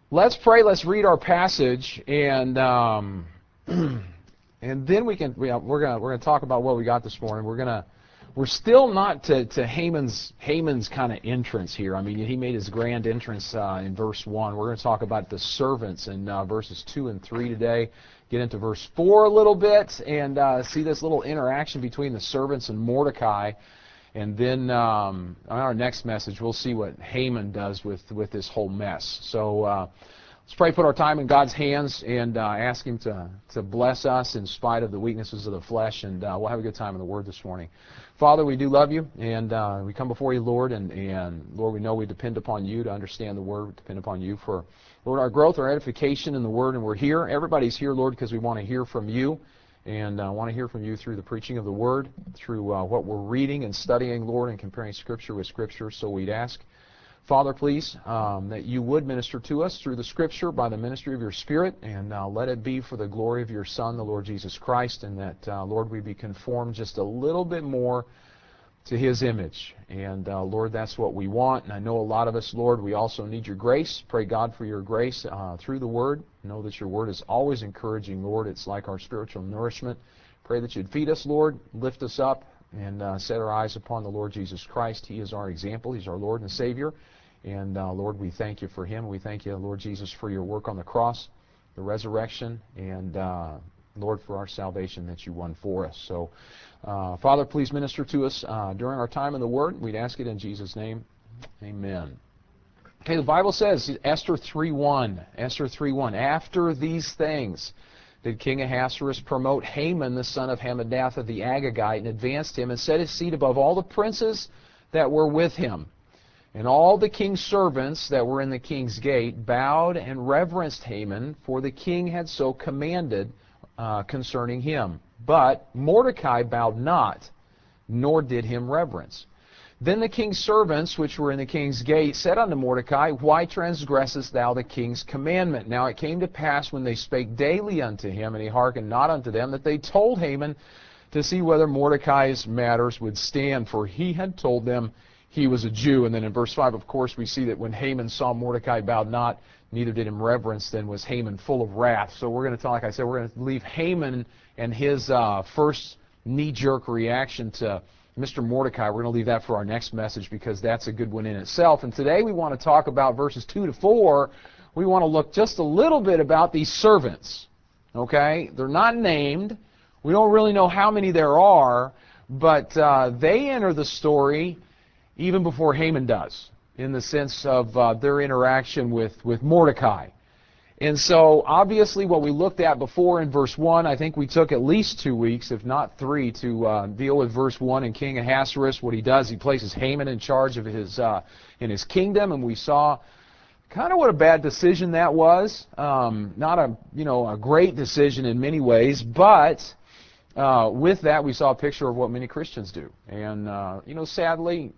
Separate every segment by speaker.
Speaker 1: Let's pray. Let's read our passage, and and then we're gonna talk about what we got this morning. We're still not to Haman's kind of entrance here. I mean, he made his grand entrance in verse 1. We're going to talk about the servants in verses 2 and 3 today. Get into verse 4 a little bit and see this little interaction between the servants and Mordecai. And then on our next message, we'll see what Haman does with this whole mess. So let's pray, put our time in God's hands, and ask Him to bless us in spite of the weaknesses of the flesh, and we'll have a good time in the Word this morning. Father, we do love You, and we come before You, Lord, and Lord, we know we depend upon You to understand the Word. We depend upon You for, Lord, our growth, our edification in the Word, and we're here. Everybody's here, Lord, because we want to hear from You, and I want to hear from You through the preaching of the Word, through what we're reading and studying, Lord, and comparing Scripture with Scripture. So we'd ask, Father, please, that You would minister to us through the Scripture by the ministry of Your Spirit, and let it be for the glory of Your Son, the Lord Jesus Christ, and that, Lord, we be conformed just a little bit more to His image. And, Lord, that's what we want, and I know a lot of us, Lord, we also need Your grace. Pray, God, for Your grace through the Word. Know that Your Word is always encouraging, Lord. It's like our spiritual nourishment. Pray that You'd feed us, Lord, lift us up, and set our eyes upon the Lord Jesus Christ. He is our example. He's our Lord and Savior. And, Lord, we thank You for Him. We thank You, Lord Jesus, for Your work on the cross, the resurrection, and, Lord, for our salvation that You won for us. So, Father, please minister to us during our time in the Word. We'd ask it in Jesus' name. Amen. Okay, the Bible says, Esther 3:1. Esther 3:1. After these things did King Ahasuerus promote Haman, the son of Hammedatha the Agagite, and advanced him, and set his seat above all the princes that were with him. And all the king's servants that were in the king's gate bowed and reverenced Haman, for the king had so commanded concerning him. But Mordecai bowed not, nor did him reverence. Then the king's servants, which were in the king's gate, said unto Mordecai, Why transgressest thou the king's commandment? Now it came to pass, when they spake daily unto him, and he hearkened not unto them, that they told Haman to see whether Mordecai's matters would stand, for he had told them he was a Jew. And then in verse 5, of course, we see that when Haman saw Mordecai bowed not, neither did him reverence, then was Haman full of wrath. So we're going to talk, like I said, we're going to leave Haman and his first knee-jerk reaction to Mr. Mordecai. We're going to leave that for our next message, because that's a good one in itself. And today we want to talk about verses 2 to 4. We want to look just a little bit about these servants. Okay? They're not named. We don't really know how many there are, but they enter the story even before Haman does, in the sense of their interaction with Mordecai. And so, obviously, what we looked at before in verse 1, I think we took at least 2 weeks, if not 3, to deal with verse 1 in King Ahasuerus. What he does, he places Haman in charge of in his kingdom, and we saw kind of what a bad decision that was. Not a great decision in many ways, but with that, we saw a picture of what many Christians do. And sadly,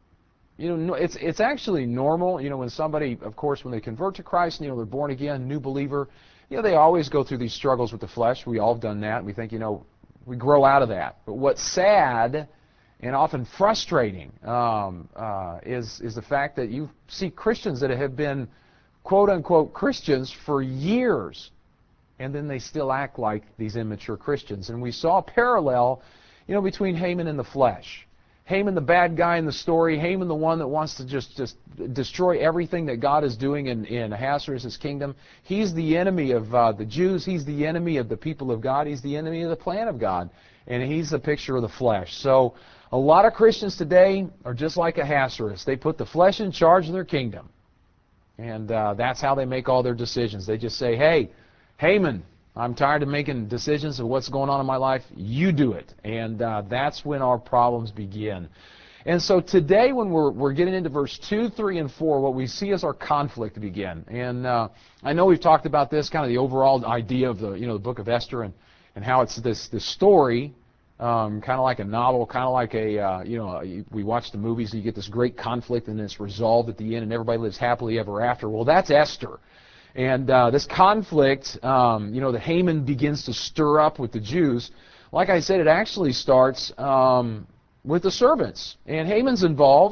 Speaker 1: it's actually normal, when somebody, of course, when they convert to Christ, they're born again, new believer, they always go through these struggles with the flesh. We all have done that. We think, we grow out of that. But what's sad and often frustrating is the fact that you see Christians that have been, quote-unquote, Christians for years, and then they still act like these immature Christians. And we saw a parallel, between Haman and the flesh. Haman, the bad guy in the story, Haman, the one that wants to just destroy everything that God is doing in Ahasuerus' kingdom. He's the enemy of the Jews. He's the enemy of the people of God. He's the enemy of the plan of God. And he's the picture of the flesh. So a lot of Christians today are just like Ahasuerus. They put the flesh in charge of their kingdom. And that's how they make all their decisions. They just say, hey, Haman, I'm tired of making decisions of what's going on in my life. You do it. And that's when our problems begin. And so today, when we're getting into verse 2, 3, and 4, what we see is our conflict begin. And I know we've talked about this, kind of the overall idea of the book of Esther, and how it's this story, kind of like a novel, kind of like we watch the movies, and you get this great conflict, and it's resolved at the end, and everybody lives happily ever after. Well, that's Esther. And this conflict, that Haman begins to stir up with the Jews, like I said, it actually starts with the servants. And Haman's involved,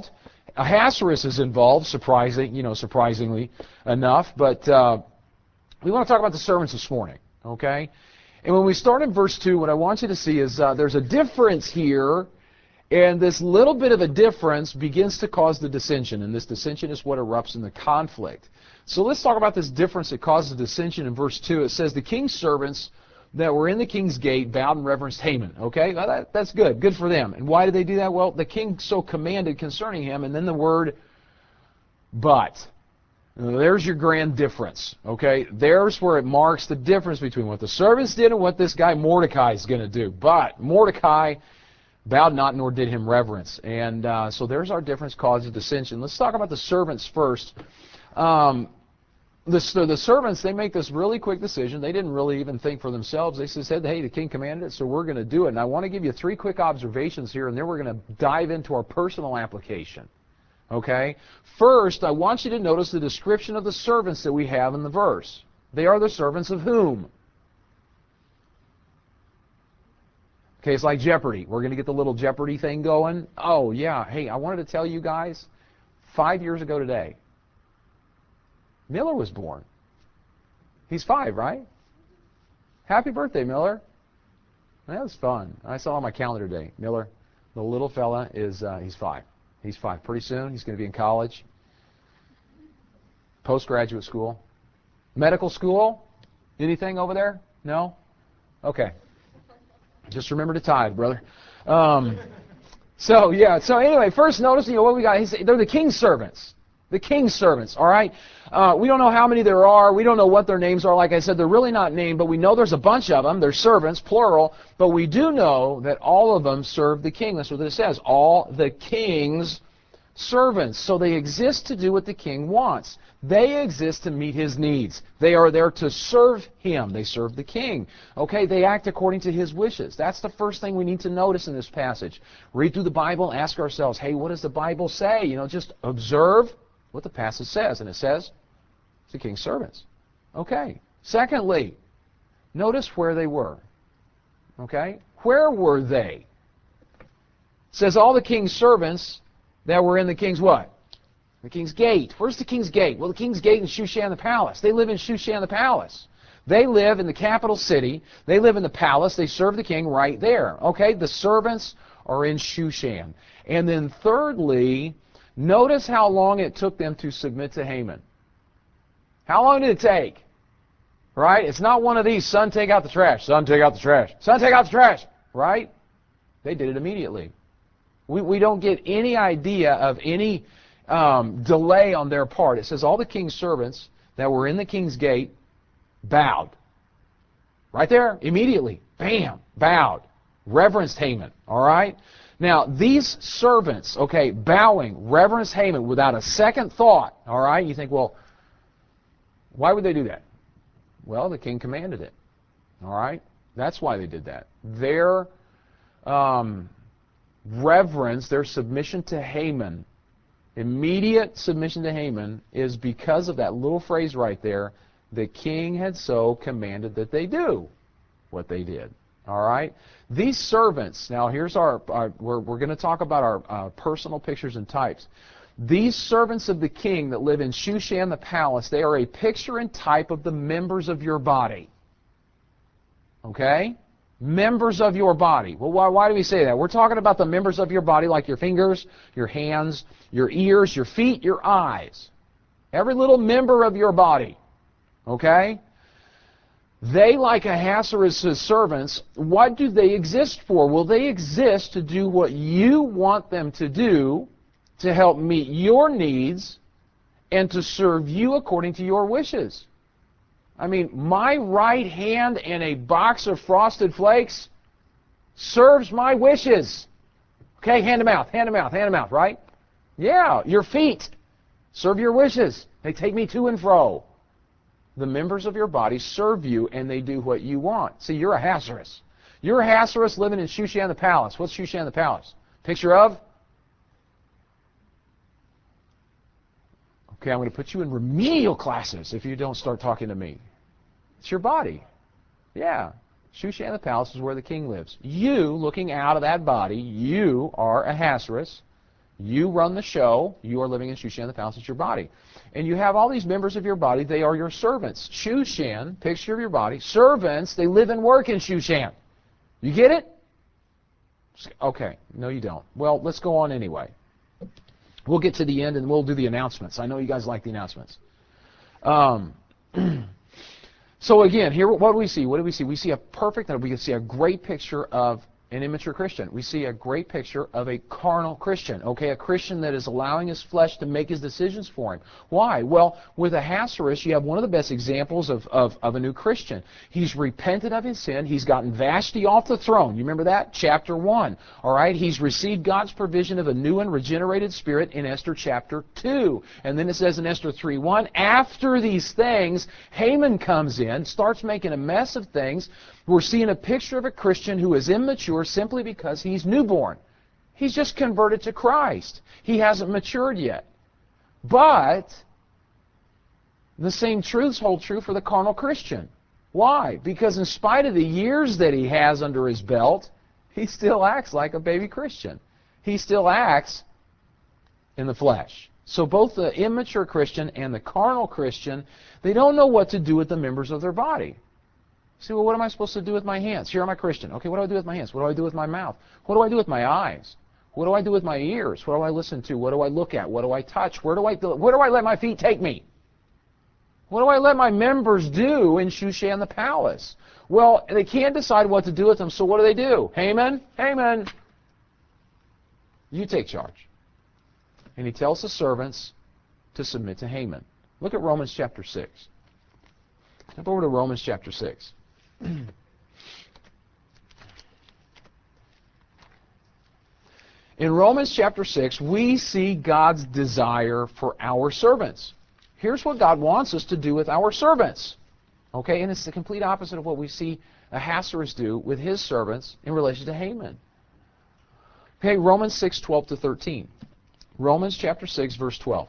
Speaker 1: Ahasuerus is involved, surprisingly enough. But we want to talk about the servants this morning, okay? And when we start in verse 2, what I want you to see is there's a difference here, and this little bit of a difference begins to cause the dissension, and this dissension is what erupts in the conflict. So let's talk about this difference that causes dissension in verse 2. It says, the king's servants that were in the king's gate bowed and reverenced Haman. Okay, well, that's good. Good for them. And why did they do that? Well, the king so commanded concerning him, and then the word but. There's your grand difference. Okay, there's where it marks the difference between what the servants did and what this guy Mordecai is going to do. But Mordecai bowed not, nor did him reverence. And so there's our difference, cause of dissension. Let's talk about the servants first. The servants, they make this really quick decision. They didn't really even think for themselves. They just said, hey, the king commanded it, so we're going to do it. And I want to give you 3 quick observations here, and then we're going to dive into our personal application. Okay? First, I want you to notice the description of the servants that we have in the verse. They are the servants of whom? Okay, it's like Jeopardy. We're going to get the little Jeopardy thing going. Oh, yeah. Hey, I wanted to tell you guys, 5 years ago today, Miller was born. He's 5, right? Happy birthday, Miller. That was fun. I saw on my calendar today. Miller, the little fella, he's 5. He's 5. Pretty soon, he's going to be in college, postgraduate school, medical school. Anything over there? No? Okay. Just remember to tithe, brother. So anyway, first notice, what we got. They're the king's servants. The king's servants, all right? We don't know how many there are. We don't know what their names are. Like I said, they're really not named, but we know there's a bunch of them. They're servants, plural. But we do know that all of them serve the king. That's what it says. All the king's servants. So they exist to do what the king wants. They exist to meet his needs. They are there to serve him. They serve the king. Okay, they act according to his wishes. That's the first thing we need to notice in this passage. Read through the Bible, ask ourselves, hey, what does the Bible say? Just observe what the passage says. And it says, it's the king's servants. Okay. Secondly, notice where they were. Okay? Where were they? It says all the king's servants that were in the king's what? The king's gate. Where's the king's gate? Well, the king's gate in Shushan the palace. They live in Shushan the palace. They live in the capital city. They live in the palace. They serve the king right there. Okay? The servants are in Shushan. And then thirdly, notice how long it took them to submit to Haman. How long did it take? Right? It's not one of these, son, take out the trash. Son, take out the trash. Son, take out the trash. Right? They did it immediately. We don't get any idea of any delay on their part. It says all the king's servants that were in the king's gate bowed. Right there, immediately. Bam, bowed. Reverenced Haman. All right? Now, these servants, okay, bowing, reverence Haman without a second thought, all right? You think, well, why would they do that? Well, the king commanded it, all right? That's why they did that. Their reverence, their submission to Haman, immediate submission to Haman, is because of that little phrase right there, the king had so commanded that they do what they did. All right? These servants, now here's we're going to talk about our personal pictures and types. These servants of the king that live in Shushan the palace, they are a picture and type of the members of your body. Okay? Members of your body. Well, why do we say that? We're talking about the members of your body like your fingers, your hands, your ears, your feet, your eyes. Every little member of your body. Okay? They, like Ahasuerus' servants, what do they exist for? Well, they exist to do what you want them to do to help meet your needs and to serve you according to your wishes. I mean, my right hand in a box of Frosted Flakes serves my wishes. Okay, hand to mouth, hand to mouth, hand to mouth, right? Yeah, your feet serve your wishes. They take me to and fro. The members of your body serve you, and they do what you want. See, you're Ahasuerus. You're Ahasuerus living in Shushan the palace. What's Shushan the palace? Picture of? Okay, I'm going to put you in remedial classes if you don't start talking to me. It's your body. Yeah. Shushan the palace is where the king lives. You, looking out of that body, you are Ahasuerus. You run the show. You are living in Shushan, the palace. It's your body. And you have all these members of your body. They are your servants. Shushan, picture of your body. Servants, they live and work in Shushan. You get it? Okay. No, you don't. Well, let's go on anyway. We'll get to the end and we'll do the announcements. I know you guys like the announcements. So again, here, what do we see? What do we see? We see a we can see a great picture of an immature Christian. We see a great picture of a carnal Christian, okay? A Christian that is allowing his flesh to make his decisions for him. Why? Well, with Ahasuerus, you have one of the best examples of a new Christian. He's repented of his sin. He's gotten Vashti off the throne. You remember that? Chapter 1. All right? He's received God's provision of a new and regenerated spirit in Esther chapter 2. And then it says in Esther 3:1, after these things, Haman comes in, starts making a mess of things. We're seeing a picture of a Christian who is immature simply because he's newborn. He's just converted to Christ. He hasn't matured yet. But the same truths hold true for the carnal Christian. Why? Because in spite of the years that he has under his belt, he still acts like a baby Christian. He still acts in the flesh. So both the immature Christian and the carnal Christian, they don't know what to do with the members of their body. See, well, what am I supposed to do with my hands? Here I'm a Christian. Okay, what do I do with my hands? What do I do with my mouth? What do I do with my eyes? What do I do with my ears? What do I listen to? What do I look at? What do I touch? Where do I let my feet take me? What do I let my members do in Shushan the palace? Well, they can't decide what to do with them, so what do? Haman, you take charge. And he tells the servants to submit to Haman. Look at Romans chapter 6. Jump over to Romans chapter 6. In Romans chapter 6, we see God's desire for our servants. Here's what God wants us to do with our servants. Okay, and it's the complete opposite of what we see Ahasuerus do with his servants in relation to Haman. Okay, Romans 6:12-13. Romans chapter 6, verse 12.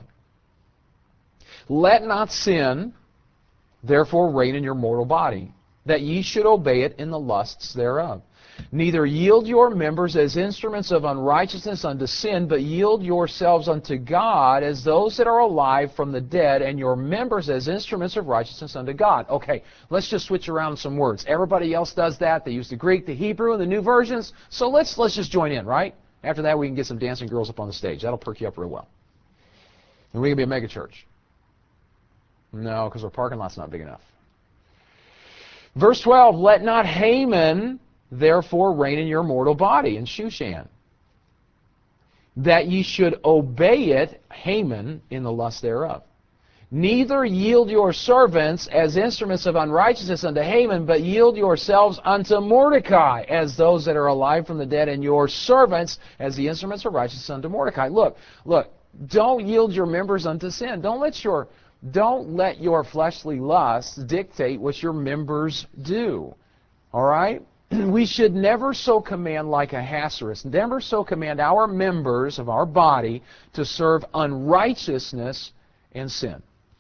Speaker 1: Let not sin therefore reign in your mortal body, that ye should obey it in the lusts thereof. Neither yield your members as instruments of unrighteousness unto sin, but yield yourselves unto God as those that are alive from the dead, and your members as instruments of righteousness unto God. Okay, let's just switch around some words. Everybody else does that. They use the Greek, the Hebrew, and the new versions. So let's just join in, right? After that, we can get some dancing girls up on the stage. That'll perk you up real well. And we can be a mega church. No, because our parking lot's not big enough. Verse 12, let not Haman therefore reign in your mortal body in Shushan, that ye should obey it, Haman, in the lust thereof. Neither yield your servants as instruments of unrighteousness unto Haman, but yield yourselves unto Mordecai as those that are alive from the dead, and your servants as the instruments of righteousness unto Mordecai. Look, don't yield your members unto sin. Don't let your fleshly lusts dictate what your members do. All right? We should never so command like Ahasuerus, never so command our members of our body to serve unrighteousness and sin.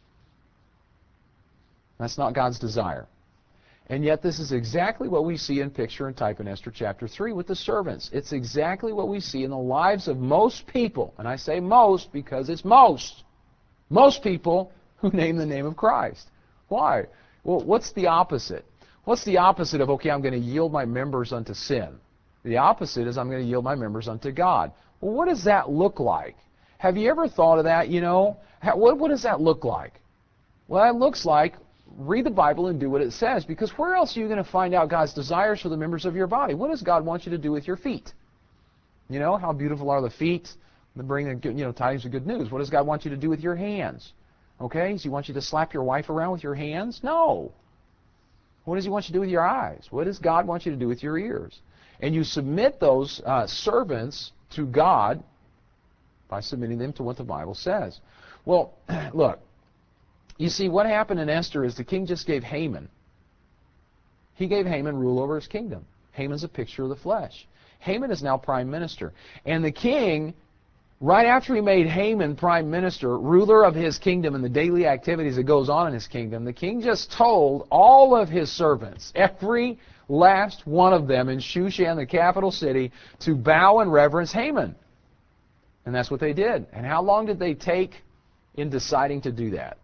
Speaker 1: That's not God's desire. And yet this is exactly what we see in picture and type in Esther chapter 3 with the servants. It's exactly what we see in the lives of most people. And I say most because it's most. Most people who name the name of Christ. Why? Well, what's the opposite? What's the opposite of, okay, I'm going to yield my members unto sin? The opposite is I'm going to yield my members unto God. Well, what does that look like? Have you ever thought of that, What does that look like? Well, that looks like read the Bible and do what it says, because where else are you going to find out God's desires for the members of your body? What does God want you to do with your feet? How beautiful are the feet? They bring the tidings of good news. What does God want you to do with your hands? Okay, does He want you to slap your wife around with your hands? No. What does He want you to do with your eyes? What does God want you to do with your ears? And you submit those servants to God by submitting them to what the Bible says. Well, look, you see, what happened in Esther is the king just gave Haman. He gave Haman rule over his kingdom. Haman's a picture of the flesh. Haman is now prime minister. And the king, right after he made Haman prime minister, ruler of his kingdom and the daily activities that goes on in his kingdom, the king just told all of his servants, every last one of them in Shushan, the capital city, to bow and reverence Haman. And that's what they did. And how long did they take in deciding to do that?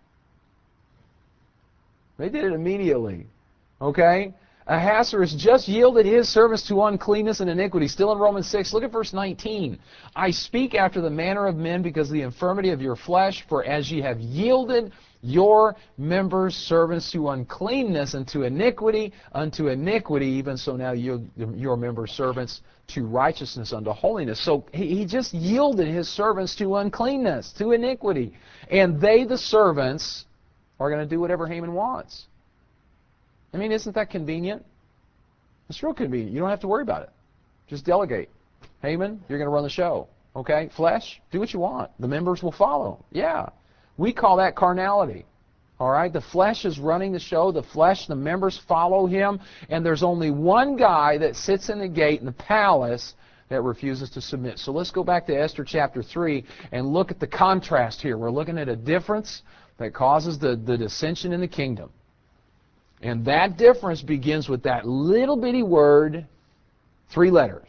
Speaker 1: They did it immediately. Okay? Ahasuerus just yielded his servants to uncleanness and iniquity. Still in Romans 6, look at verse 19. I speak after the manner of men because of the infirmity of your flesh, for as ye have yielded your members servants to uncleanness and to iniquity, even so now your members servants to righteousness unto holiness. So he just yielded his servants to uncleanness, to iniquity. And they, the servants, are going to do whatever Haman wants. I mean, isn't that convenient? It's real convenient. You don't have to worry about it. Just delegate. Haman, you're going to run the show. Okay? Flesh, do what you want. The members will follow. Yeah. We call that carnality. All right? The flesh is running the show. The flesh, the members follow him. And there's only one guy that sits in the gate in the palace that refuses to submit. So let's go back to Esther chapter 3 and look at the contrast here. We're looking at a difference that causes the dissension in the kingdom. And that difference begins with that little bitty word, 3 letters.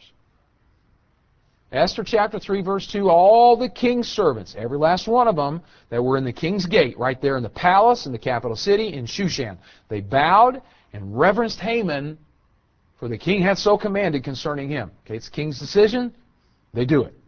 Speaker 1: Esther chapter 3, verse 2, all the king's servants, every last one of them that were in the king's gate, right there in the palace, in the capital city, in Shushan, they bowed and reverenced Haman, for the king hath so commanded concerning him. Okay, it's the king's decision. They do it.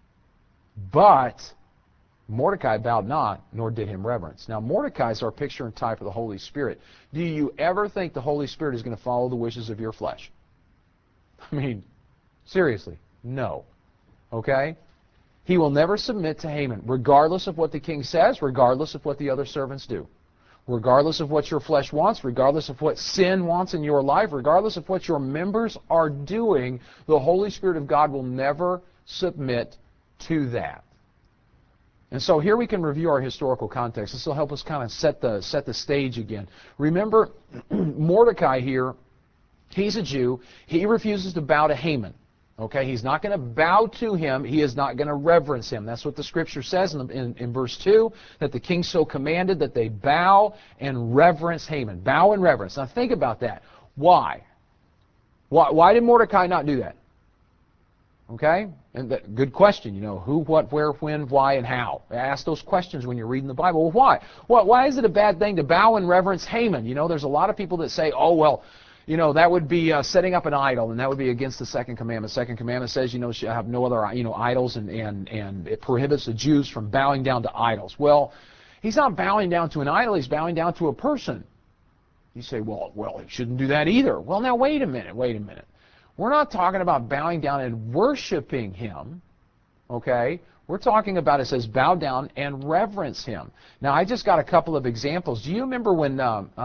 Speaker 1: But Mordecai bowed not, nor did him reverence. Now, Mordecai is our picture and type of the Holy Spirit. Do you ever think the Holy Spirit is going to follow the wishes of your flesh? I mean, seriously, no. Okay? He will never submit to Haman, regardless of what the king says, regardless of what the other servants do. Regardless of what your flesh wants, regardless of what sin wants in your life, regardless of what your members are doing, the Holy Spirit of God will never submit to that. And so here we can review our historical context. This will help us kind of set the stage again. Remember, Mordecai here, he's a Jew. He refuses to bow to Haman. Okay, he's not going to bow to him. He is not going to reverence him. That's what the Scripture says in verse 2, that the king so commanded that they bow and reverence Haman. Bow and reverence. Now think about that. Why? Why did Mordecai not do that? Okay? And good question, you know, who, what, where, when, why, and how. Ask those questions when you're reading the Bible. Well, why? Why is it a bad thing to bow and reverence Haman? You know, there's a lot of people that say, oh, well, you know, that would be setting up an idol, and that would be against the second commandment. The second commandment says, you know, you have no other, idols, and it prohibits the Jews from bowing down to idols. Well, he's not bowing down to an idol, he's bowing down to a person. You say, well, he shouldn't do that either. Well, now, wait a minute. We're not talking about bowing down and worshiping him, okay? We're talking about, it says, bow down and reverence him. Now, I just got a couple of examples. Do you remember when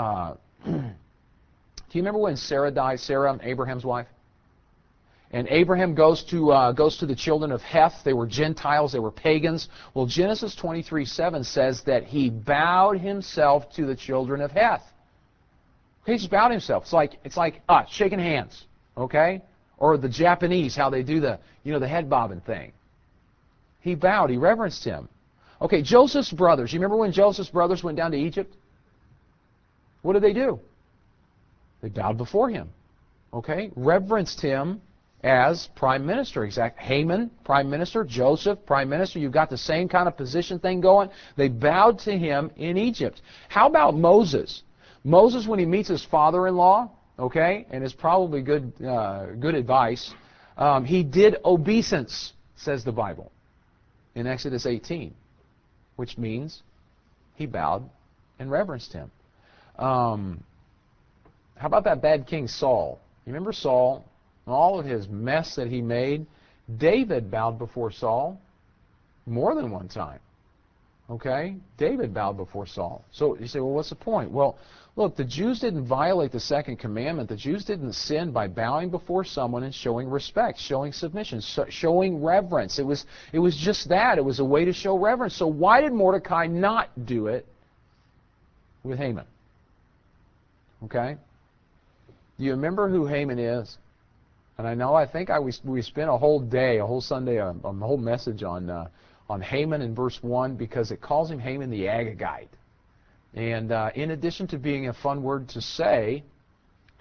Speaker 1: Sarah died, Sarah, Abraham's wife? And Abraham goes to the children of Heth. They were Gentiles, they were pagans. Well, Genesis 23:7 says that he bowed himself to the children of Heth. He just bowed himself. It's like us shaking hands. Okay? Or the Japanese, how they do the head bobbing thing. He bowed, he reverenced him. Okay, Joseph's brothers. You remember when Joseph's brothers went down to Egypt? What did they do? They bowed before him. Okay? Reverenced him as prime minister. Haman, prime minister. Joseph, prime minister. You've got the same kind of position thing going. They bowed to him in Egypt. How about Moses? Moses, when he meets his father-in-law, okay, and it's probably good advice. He did obeisance, says the Bible, in Exodus 18, which means he bowed and reverenced him. How about that bad king Saul? You remember Saul and all of his mess that he made? David bowed before Saul more than one time. Okay? David bowed before Saul. So you say, well, what's the point? Well, look, the Jews didn't violate the second commandment. The Jews didn't sin by bowing before someone and showing respect, showing submission, showing reverence. It was just that. It was a way to show reverence. So why did Mordecai not do it with Haman? Okay? Do you remember who Haman is? And I think we spent a whole day, a whole Sunday, a whole message on Haman in verse 1 because it calls him Haman the Agagite. And in addition to being a fun word to say,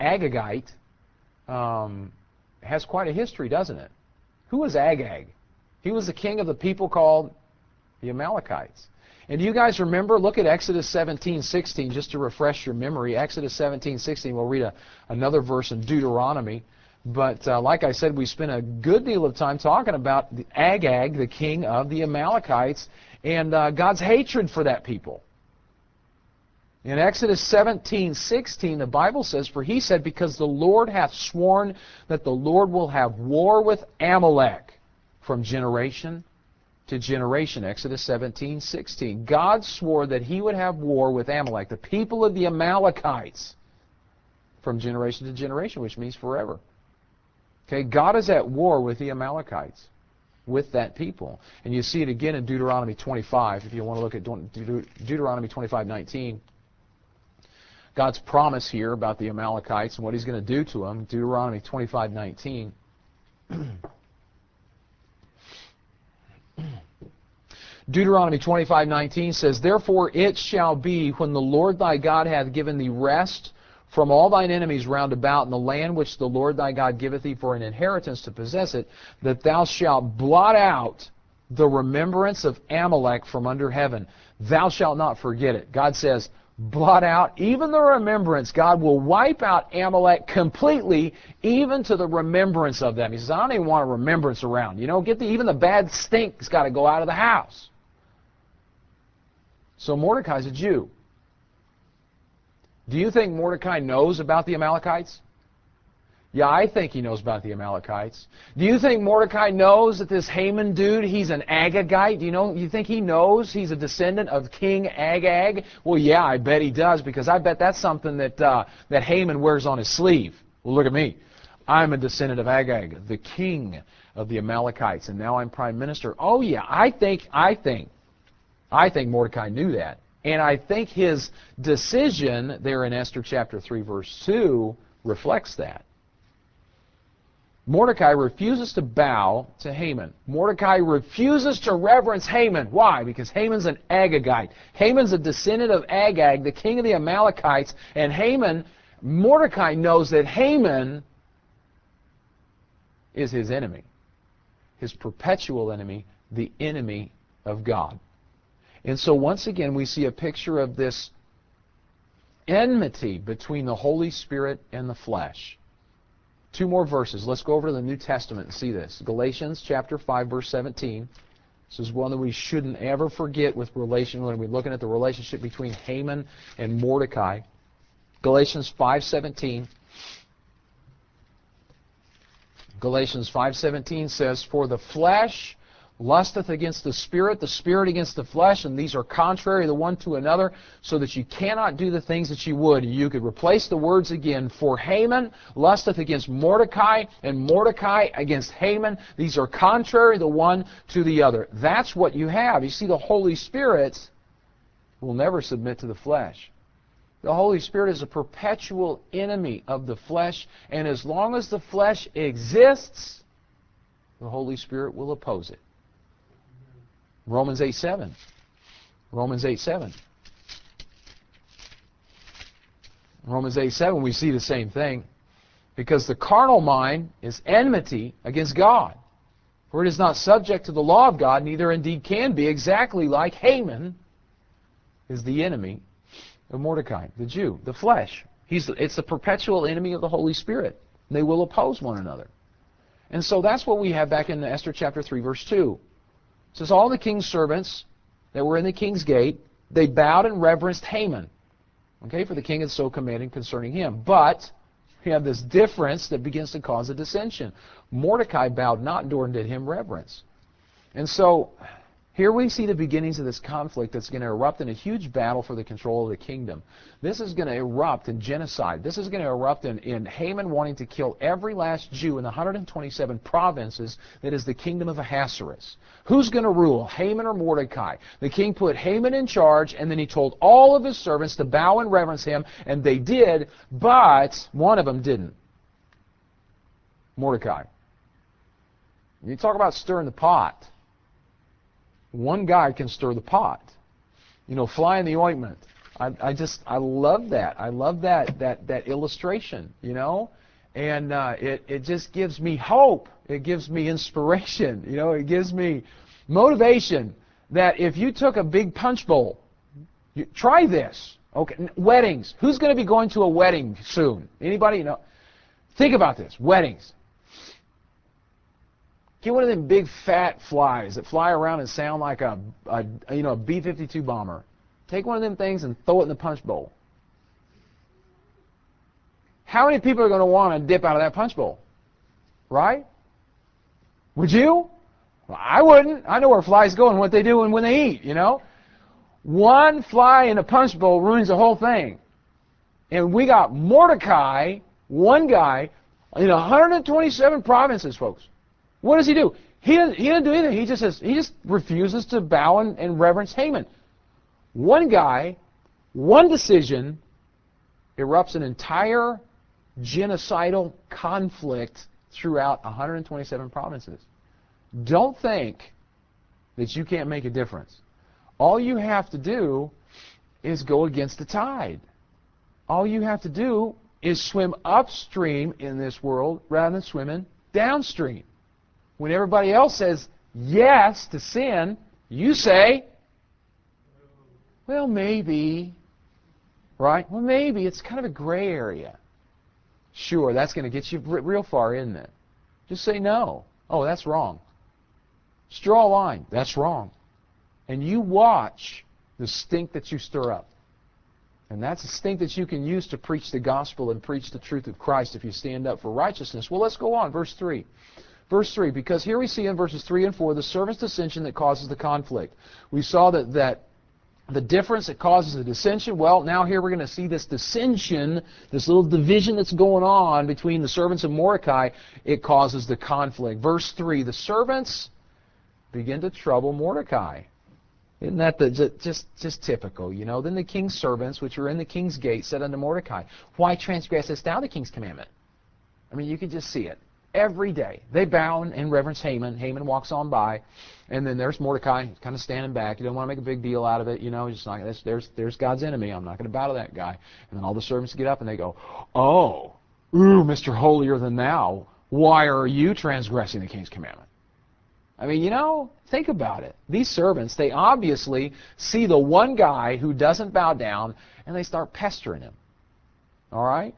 Speaker 1: Agagite has quite a history, doesn't it? Who was Agag? He was the king of the people called the Amalekites. And do you guys remember? Look at Exodus 17:16, just to refresh your memory. Exodus 17:16. We'll read another verse in Deuteronomy. But like I said, we spent a good deal of time talking about the Agag, the king of the Amalekites, and God's hatred for that people. In Exodus 17:16, the Bible says, "For he said, because the Lord hath sworn that the Lord will have war with Amalek from generation to generation." Exodus 17:16. God swore that he would have war with Amalek, the people of the Amalekites, from generation to generation, which means forever. Okay, God is at war with the Amalekites, with that people. And you see it again in Deuteronomy 25, if you want to look at Deuteronomy 25:19. God's promise here about the Amalekites and what he's going to do to them. Deuteronomy 25:19. Deuteronomy 25:19 says, "Therefore it shall be, when the Lord thy God hath given thee rest from all thine enemies round about in the land which the Lord thy God giveth thee for an inheritance to possess it, that thou shalt blot out the remembrance of Amalek from under heaven. Thou shalt not forget it." God says, blot out even the remembrance. God will wipe out Amalek completely, even to the remembrance of them. He says, I don't even want a remembrance around. You know, even the bad stink's got to go out of the house. So Mordecai's a Jew. Do you think Mordecai knows about the Amalekites? Yeah, I think he knows about the Amalekites. Do you think Mordecai knows that this Haman dude, he's an Agagite? You think he knows he's a descendant of King Agag? Well, yeah, I bet he does, because I bet that's something that Haman wears on his sleeve. Well, look at me. I'm a descendant of Agag, the king of the Amalekites, and now I'm prime minister. Oh, yeah, I think Mordecai knew that. And I think his decision there in Esther chapter 3, verse 2 reflects that. Mordecai refuses to bow to Haman. Mordecai refuses to reverence Haman. Why? Because Haman's an Agagite. Haman's a descendant of Agag, the king of the Amalekites. And Mordecai knows that Haman is his enemy, his perpetual enemy, the enemy of God. And so once again, we see a picture of this enmity between the Holy Spirit and the flesh. Two more verses. Let's go over to the New Testament and see this. Galatians chapter 5, verse 17. This is one that we shouldn't ever forget when we're looking at the relationship between Haman and Mordecai. Galatians 5:17. Galatians 5:17 says, "For the flesh lusteth against the Spirit against the flesh, and these are contrary the one to another, so that you cannot do the things that you would." You could replace the words again. For Haman lusteth against Mordecai, and Mordecai against Haman. These are contrary the one to the other. That's what you have. You see, the Holy Spirit will never submit to the flesh. The Holy Spirit is a perpetual enemy of the flesh, and as long as the flesh exists, the Holy Spirit will oppose it. Romans 8:7. Romans 8:7. Romans 8:7, we see the same thing. Because the carnal mind is enmity against God. For it is not subject to the law of God, neither indeed can be, exactly like Haman is the enemy of Mordecai, the Jew, the flesh. It's the perpetual enemy of the Holy Spirit. They will oppose one another. And so that's what we have back in Esther chapter 3, verse 2. It says, all the king's servants that were in the king's gate, they bowed and reverenced Haman. Okay, for the king had so commanded concerning him. But we have this difference that begins to cause a dissension. Mordecai bowed not, nor did him reverence. And so here we see the beginnings of this conflict that's going to erupt in a huge battle for the control of the kingdom. This is going to erupt in genocide. This is going to erupt in Haman wanting to kill every last Jew in the 127 provinces that is the kingdom of Ahasuerus. Who's going to rule, Haman or Mordecai? The king put Haman in charge, and then he told all of his servants to bow and reverence him, and they did, but one of them didn't. Mordecai. You talk about stirring the pot. One guy can stir the pot. Fly in the ointment. I love that. I love that illustration, And it just gives me hope. It gives me inspiration. You know, it gives me motivation that if you took a big punch bowl, try this. Okay, weddings. Who's going to be going to a wedding soon? Anybody? You know, think about this. Weddings. Get one of them big fat flies that fly around and sound like a B-52 bomber. Take one of them things and throw it in the punch bowl. How many people are going to want to dip out of that punch bowl? Right? Would you? Well, I wouldn't. I know where flies go and what they do and when they eat, you know. One fly in a punch bowl ruins the whole thing. And we got Mordecai, one guy, in 127 provinces, folks. What does he do? He doesn't do anything. He just refuses to bow and reverence Haman. One guy, one decision, erupts an entire genocidal conflict throughout 127 provinces. Don't think that you can't make a difference. All you have to do is go against the tide. All you have to do is swim upstream in this world rather than swimming downstream. When everybody else says yes to sin, you say, well, maybe. Right? Well, maybe. It's kind of a gray area. Sure, that's going to get you real far, isn't it? Just say no. Oh, that's wrong. Just draw a line. That's wrong. And you watch the stink that you stir up. And that's a stink that you can use to preach the gospel and preach the truth of Christ if you stand up for righteousness. Well, let's go on. Verse 3. Verse 3, because here we see in verses 3 and 4 the servant's dissension that causes the conflict. We saw that the difference that causes the dissension, well, now here we're going to see this dissension, this little division that's going on between the servants and Mordecai. It causes the conflict. Verse 3, the servants begin to trouble Mordecai. Isn't that just typical, you know? Then the king's servants, which were in the king's gate, said unto Mordecai, why transgressest thou the king's commandment? I mean, you can just see it. Every day. They bow and reverence Haman. Haman walks on by. And then there's Mordecai kind of standing back. He doesn't want to make a big deal out of it. You know, just not, there's God's enemy. I'm not going to bow to that guy. And then all the servants get up and they go, oh, ooh, Mr. Holier than thou, why are you transgressing the king's commandment? I mean, you know, think about it. These servants, they obviously see the one guy who doesn't bow down and they start pestering him. All right?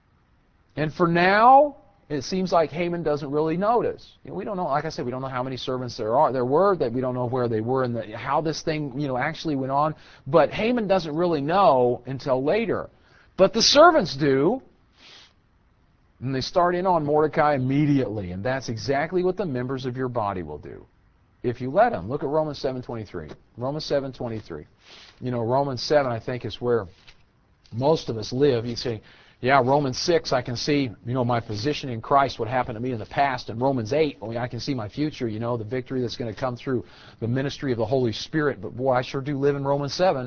Speaker 1: And for now, it seems like Haman doesn't really notice. You know, we don't know, like I said, we don't know how many servants there were, that we don't know where they were and how this thing, you know, actually went on. But Haman doesn't really know until later. But the servants do. And they start in on Mordecai immediately. And that's exactly what the members of your body will do, if you let them. Look at Romans 7:23. Romans 7:23. You know, Romans 7, I think, is where most of us live. You say, yeah, Romans 6, I can see, you know, my position in Christ, what happened to me in the past. And Romans 8, well, I can see my future, you know, the victory that's going to come through the ministry of the Holy Spirit. But boy, I sure do live in Romans 7.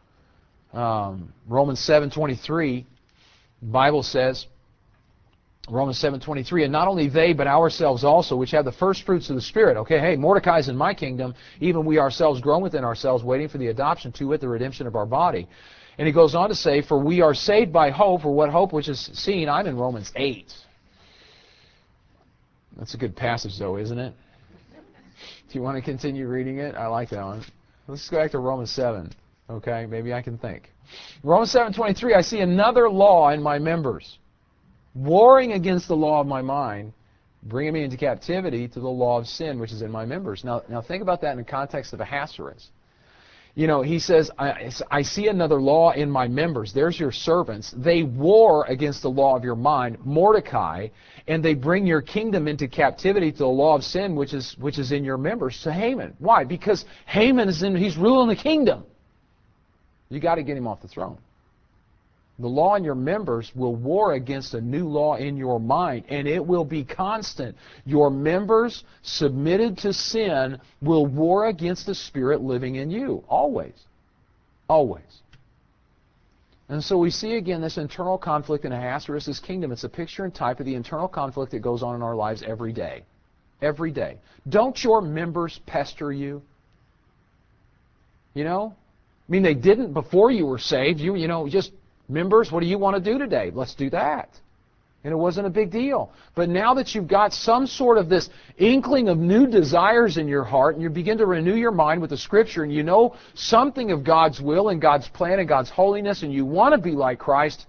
Speaker 1: Romans 7:23, the Bible says, Romans 7:23, and not only they, but ourselves also, which have the first fruits of the Spirit. Okay, hey, Mordecai's in my kingdom. Even we ourselves groan within ourselves, waiting for the adoption to it, the redemption of our body. And he goes on to say, for we are saved by hope, for what hope which is seen. I'm in Romans 8. That's a good passage, though, isn't it? Do you want to continue reading it? I like that one. Let's go back to Romans 7. Okay, maybe I can think. Romans 7:23, I see another law in my members, warring against the law of my mind, bringing me into captivity to the law of sin, which is in my members. Now think about that in the context of Ahasuerus. You know, he says, I see another law in my members. There's your servants. They war against the law of your mind, Mordecai, and they bring your kingdom into captivity to the law of sin, which is in your members, to Haman. Why? Because Haman he's ruling the kingdom. You got to get him off the throne. The law in your members will war against a new law in your mind, and it will be constant. Your members, submitted to sin, will war against the Spirit living in you. Always. Always. And so we see again this internal conflict in Ahasuerus' kingdom. It's a picture and type of the internal conflict that goes on in our lives every day. Every day. Don't your members pester you? You know? I mean, they didn't before you were saved. You know, just... Members, what do you want to do today? Let's do that. And it wasn't a big deal. But now that you've got some sort of this inkling of new desires in your heart, and you begin to renew your mind with the Scripture, and you know something of God's will and God's plan and God's holiness, and you want to be like Christ,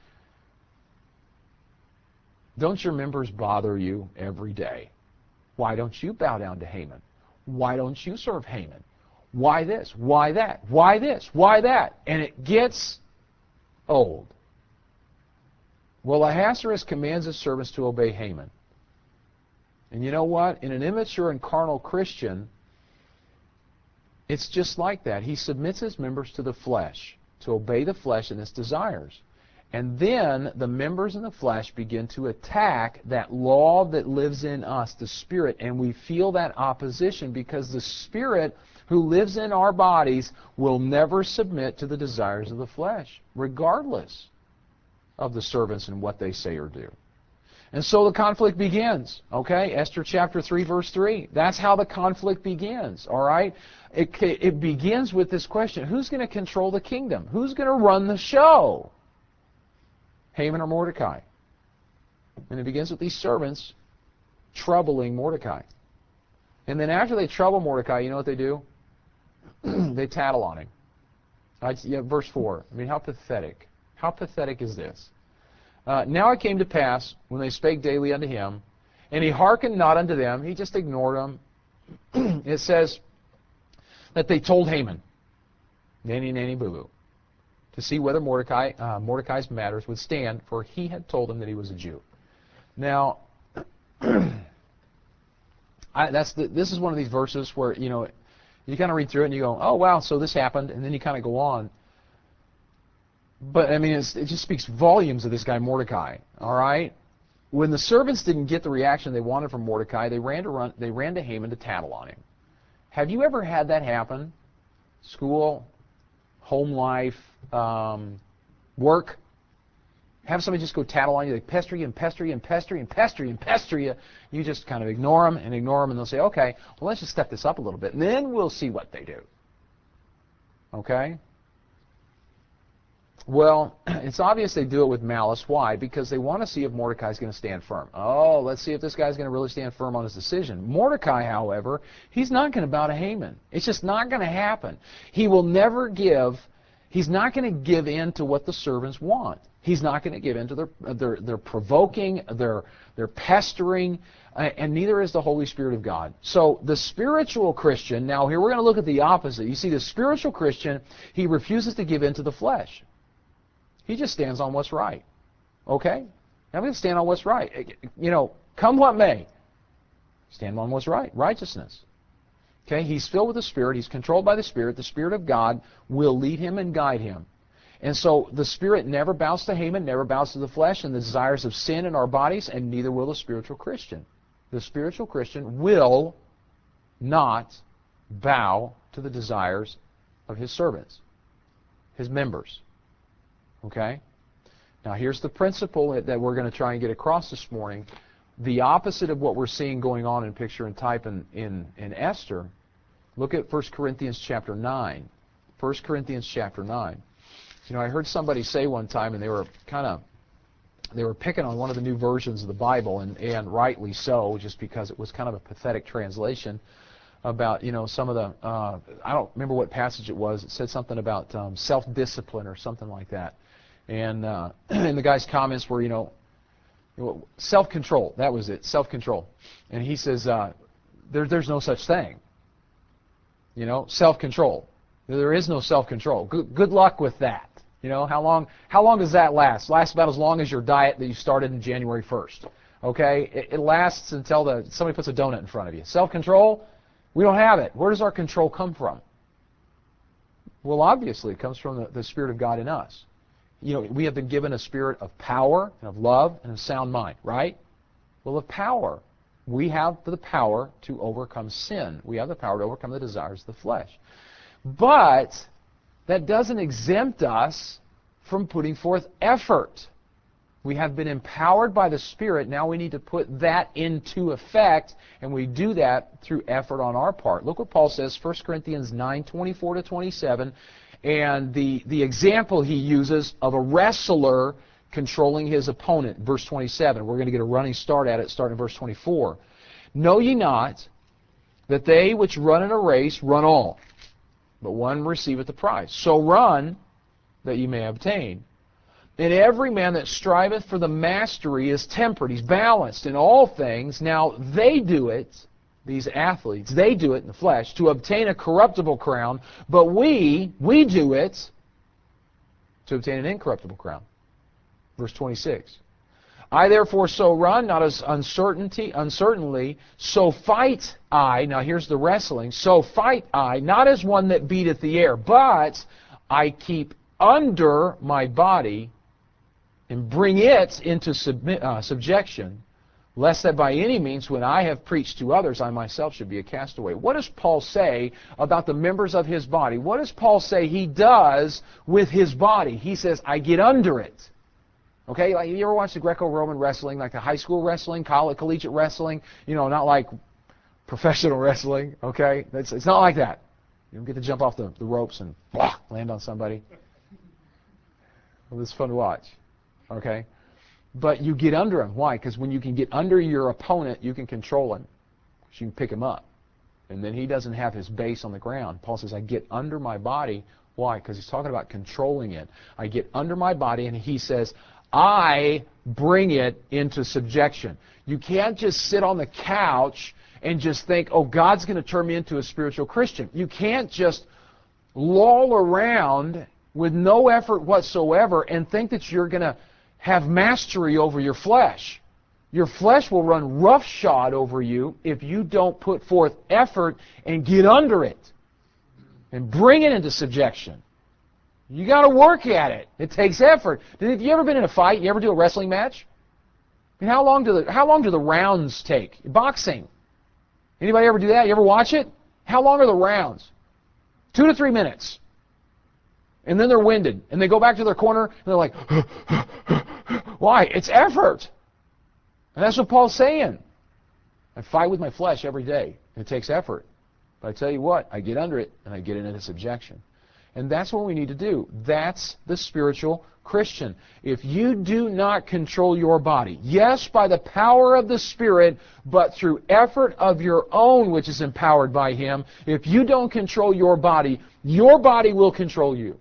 Speaker 1: don't your members bother you every day? Why don't you bow down to Haman? Why don't you serve Haman? Why this? Why that? Why this? Why that? And it gets old. Well, Ahasuerus commands his servants to obey Haman. And you know what? In an immature and carnal Christian, it's just like that. He submits his members to the flesh, to obey the flesh and its desires. And then the members in the flesh begin to attack that law that lives in us, the Spirit, and we feel that opposition because the Spirit who lives in our bodies will never submit to the desires of the flesh, regardless of the servants and what they say or do. And so the conflict begins, okay? Esther chapter 3, verse 3. That's how the conflict begins, all right? It begins with this question, who's going to control the kingdom? Who's going to run the show? Haman or Mordecai? And it begins with these servants troubling Mordecai. And then after they trouble Mordecai, you know what they do? They tattle on him. Verse 4. I mean, how pathetic. How pathetic is this? Now it came to pass, when they spake daily unto him, and he hearkened not unto them, he just ignored them. It says that they told Haman, nanny, nanny, boo-boo, to see whether Mordecai's matters would stand, for he had told him that he was a Jew. Now, this is one of these verses where, you know, you kind of read through it and you go, oh, wow, so this happened, and then you kind of go on. But, I mean, it just speaks volumes of this guy Mordecai, all right? When the servants didn't get the reaction they wanted from Mordecai, they ran to Haman to tattle on him. Have you ever had that happen? School, home life, work? Have somebody just go tattle on you, they pester you and pester you and pester you and pester you and pester you. You just kind of ignore them, and they'll say, okay, well, let's just step this up a little bit, and then we'll see what they do. Okay? Well, it's obvious they do it with malice. Why? Because they want to see if Mordecai's going to stand firm. Oh, let's see if this guy's going to really stand firm on his decision. Mordecai, however, he's not going to bow to Haman. It's just not going to happen. He will never give. He's not going to give in to what the servants want. He's not going to give in to their provoking, their pestering, and neither is the Holy Spirit of God. So the spiritual Christian, now here we're going to look at the opposite. You see, the spiritual Christian, he refuses to give in to the flesh. He just stands on what's right. Okay? I'm going to stand on what's right. You know, come what may. Stand on what's right. Righteousness. Okay? He's filled with the Spirit. He's controlled by the Spirit. The Spirit of God will lead him and guide him. And so the Spirit never bows to Haman, never bows to the flesh and the desires of sin in our bodies, and neither will the spiritual Christian. The spiritual Christian will not bow to the desires of his servants, his members. Okay? Now here's the principle that we're going to try and get across this morning. The opposite of what we're seeing going on in picture and type in Esther, look at 1 Corinthians chapter 9. 1 Corinthians chapter 9. You know, I heard somebody say one time, and they were picking on one of the new versions of the Bible, and rightly so, just because it was kind of a pathetic translation about, you know, some of the, I don't remember what passage it was. It said something about self-discipline or something like that. And the guy's comments were, you know, self-control. That was it, self-control. And he says, there's no such thing. You know, self-control. There is no self-control. Good luck with that. You know, how long does that last? It lasts about as long as your diet that you started in January 1st. Okay? It lasts until somebody puts a donut in front of you. Self-control, we don't have it. Where does our control come from? Well, obviously, it comes from the Spirit of God in us. You know, we have been given a spirit of power and of love and of sound mind, right? Well, of power. We have the power to overcome sin. We have the power to overcome the desires of the flesh. But that doesn't exempt us from putting forth effort. We have been empowered by the Spirit. Now we need to put that into effect, and we do that through effort on our part. Look what Paul says, 1 Corinthians 9:24-27. And the example he uses of a wrestler controlling his opponent. Verse 27. We're going to get a running start at it starting in verse 24. Know ye not that they which run in a race run all, but one receiveth the prize? So run that ye may obtain. And every man that striveth for the mastery is temperate. He's balanced in all things. Now they do it, these athletes, they do it in the flesh to obtain a corruptible crown, but we do it to obtain an incorruptible crown. Verse 26. I therefore so run, not as uncertainly, so fight I. Now here's the wrestling. So fight I, not as one that beateth the air, but I keep under my body and bring it into subjection, lest that by any means, when I have preached to others, I myself should be a castaway. What does Paul say about the members of his body? What does Paul say he does with his body? He says, I get under it. Okay, like, you ever watch the Greco-Roman wrestling, like the high school wrestling, collegiate wrestling? You know, not like professional wrestling, okay? It's not like that. You don't get to jump off the ropes and blah, land on somebody. Well, it's fun to watch, okay? But you get under him. Why? Because when you can get under your opponent, you can control him. You can pick him up. And then he doesn't have his base on the ground. Paul says, I get under my body. Why? Because he's talking about controlling it. I get under my body, and he says, I bring it into subjection. You can't just sit on the couch and just think, oh, God's going to turn me into a spiritual Christian. You can't just loll around with no effort whatsoever and think that you're going to have mastery over your flesh. Your flesh will run roughshod over you if you don't put forth effort and get under it and bring it into subjection. You got to work at it. It takes effort. Have you ever been in a fight? You ever do a wrestling match? I mean, how long do the rounds take? Boxing. Anybody ever do that? You ever watch it? How long are the rounds? 2 to 3 minutes. And then they're winded. And they go back to their corner and they're like, why? It's effort. And that's what Paul's saying. I fight with my flesh every day. It takes effort. But I tell you what, I get under it and I get it into subjection. And that's what we need to do. That's the spiritual Christian. If you do not control your body, yes, by the power of the Spirit, but through effort of your own, which is empowered by Him, if you don't control your body will control you.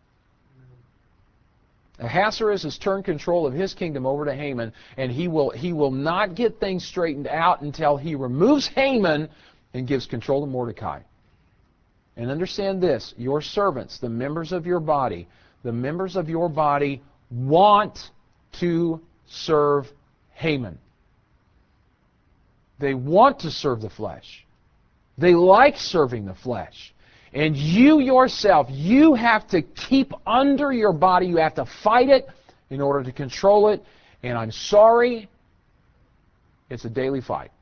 Speaker 1: Ahasuerus has turned control of his kingdom over to Haman, and he will not get things straightened out until he removes Haman and gives control to Mordecai. And understand this, your servants, the members of your body want to serve Haman. They want to serve the flesh. They like serving the flesh. And you yourself, you have to keep under your body. You have to fight it in order to control it. And I'm sorry, it's a daily fight.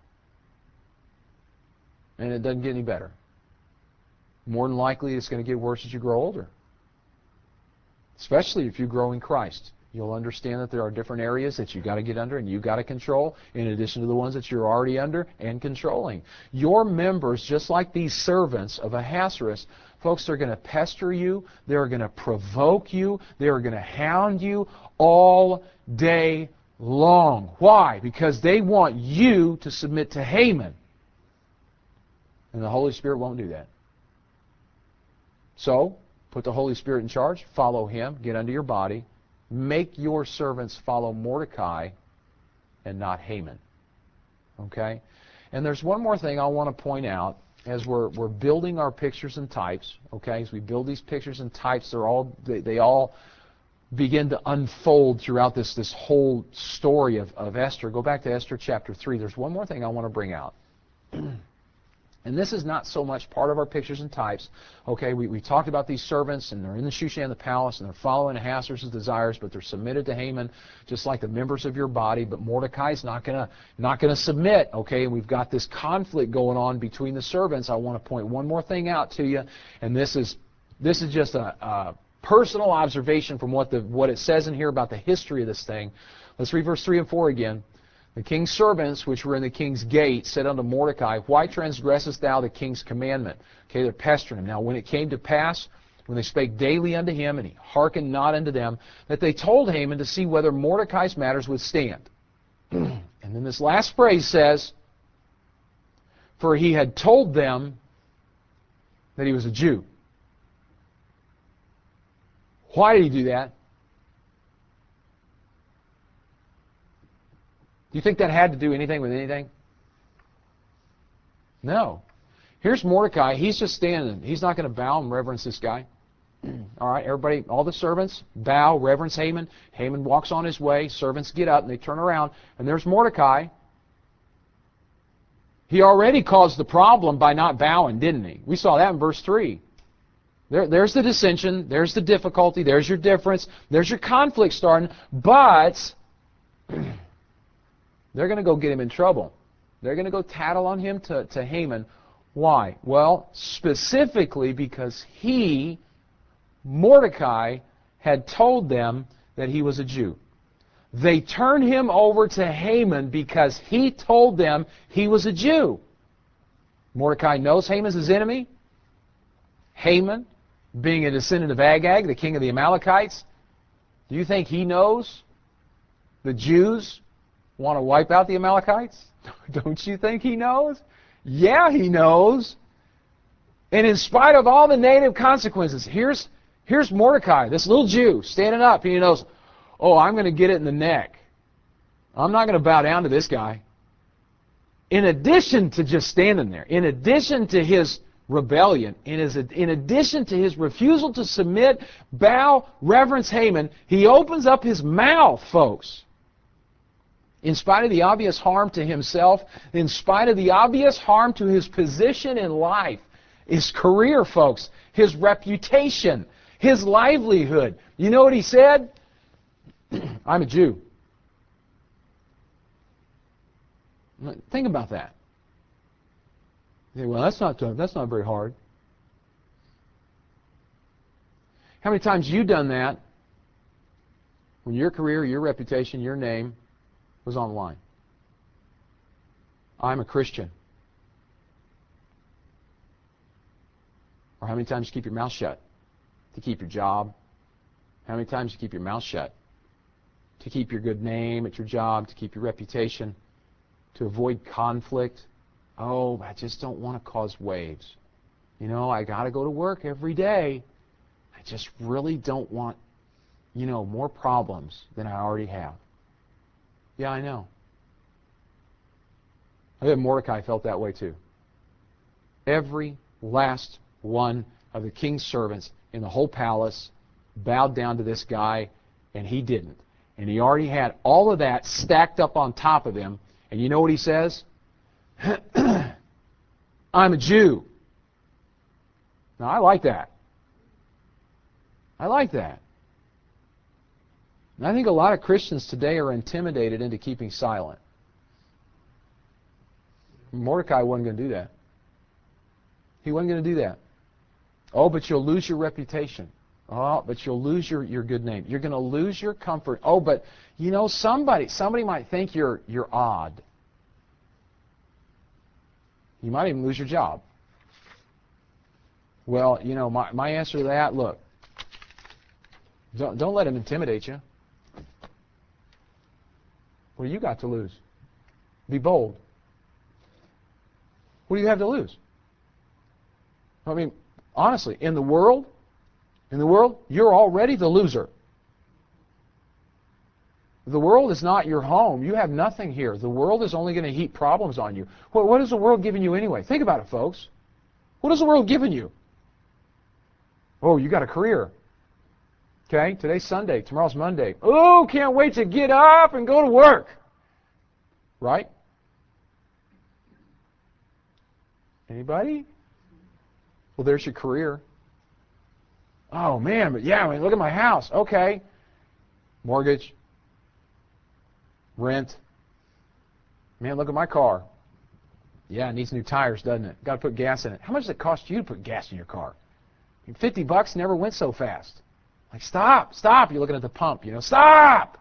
Speaker 1: And it doesn't get any better. More than likely, it's going to get worse as you grow older. Especially if you grow in Christ. You'll understand that there are different areas that you've got to get under and you've got to control in addition to the ones that you're already under and controlling. Your members, just like these servants of Ahasuerus, folks, they're going to pester you, they're going to provoke you, they're going to hound you all day long. Why? Because they want you to submit to Haman. And the Holy Spirit won't do that. So, put the Holy Spirit in charge, follow Him, get under your body, make your servants follow Mordecai and not Haman. Okay? And there's one more thing I want to point out as we're building our pictures and types. Okay? As we build these pictures and types, they all begin to unfold throughout this whole story of Esther. Go back to Esther chapter 3. There's one more thing I want to bring out. And this is not so much part of our pictures and types. Okay, we talked about these servants, and they're in the Shushan the palace, and they're following Ahasuerus' desires, but they're submitted to Haman, just like the members of your body. But Mordecai's not gonna submit. Okay, and we've got this conflict going on between the servants. I want to point one more thing out to you, and this is just a personal observation from what it says in here about the history of this thing. Let's read verse 3 and 4 again. The king's servants, which were in the king's gate, said unto Mordecai, Why transgressest thou the king's commandment? Okay, they're pestering him. Now, when it came to pass, when they spake daily unto him, and he hearkened not unto them, that they told Haman to see whether Mordecai's matters would stand. And then this last phrase says, for he had told them that he was a Jew. Why did he do that? Do you think that had to do anything with anything? No. Here's Mordecai. He's just standing. He's not going to bow and reverence this guy. All right, everybody, all the servants bow, reverence Haman. Haman walks on his way. Servants get up and they turn around. And there's Mordecai. He already caused the problem by not bowing, didn't he? We saw that in verse 3. There's the dissension. There's the difficulty. There's your difference. There's your conflict starting. But they're going to go get him in trouble. They're going to go tattle on him to Haman. Why? Well, specifically because Mordecai, had told them that he was a Jew. They turned him over to Haman because he told them he was a Jew. Mordecai knows Haman's his enemy. Haman, being a descendant of Agag, the king of the Amalekites, do you think he knows the Jews want to wipe out the Amalekites? Don't you think he knows? Yeah, he knows. And in spite of all the negative consequences, here's Mordecai, this little Jew, standing up, and he knows, oh, I'm going to get it in the neck. I'm not going to bow down to this guy. In addition to just standing there, in addition to his rebellion, in addition to his refusal to submit, bow, reverence Haman, he opens up his mouth, folks. In spite of the obvious harm to himself, in spite of the obvious harm to his position in life, his career, folks, his reputation, his livelihood. You know what he said? I'm a Jew. Think about that. You say, well, that's not very hard. How many times have you done that when your career, your reputation, your name was on the line? I'm a Christian. Or how many times you keep your mouth shut to keep your job? How many times you keep your mouth shut to keep your good name at your job, to keep your reputation, to avoid conflict? Oh, I just don't want to cause waves. You know, I got to go to work every day. I just really don't want, more problems than I already have. Yeah, I know. I bet Mordecai felt that way too. Every last one of the king's servants in the whole palace bowed down to this guy, and he didn't. And he already had all of that stacked up on top of him. And you know what he says? I'm a Jew. Now, I like that. I like that. And I think a lot of Christians today are intimidated into keeping silent. Mordecai wasn't going to do that. He wasn't going to do that. Oh, but you'll lose your reputation. Oh, but you'll lose your good name. You're going to lose your comfort. Oh, but somebody might think you're odd. You might even lose your job. Well, my answer to that, look, don't let him intimidate you. What do you got to lose? Be bold. What do you have to lose? I mean, honestly, in the world, you're already the loser. The world is not your home. You have nothing here. The world is only going to heap problems on you. What is the world giving you anyway? Think about it, folks. What is the world giving you? Oh, you got a career. Okay, today's Sunday. Tomorrow's Monday. Oh, can't wait to get up and go to work. Right? Anybody? Well, there's your career. Oh, man, but yeah, look at my house. Okay. Mortgage. Rent. Man, look at my car. Yeah, it needs new tires, doesn't it? Got to put gas in it. How much does it cost you to put gas in your car? $50 never went so fast. Like, stop. You're looking at the pump, Stop!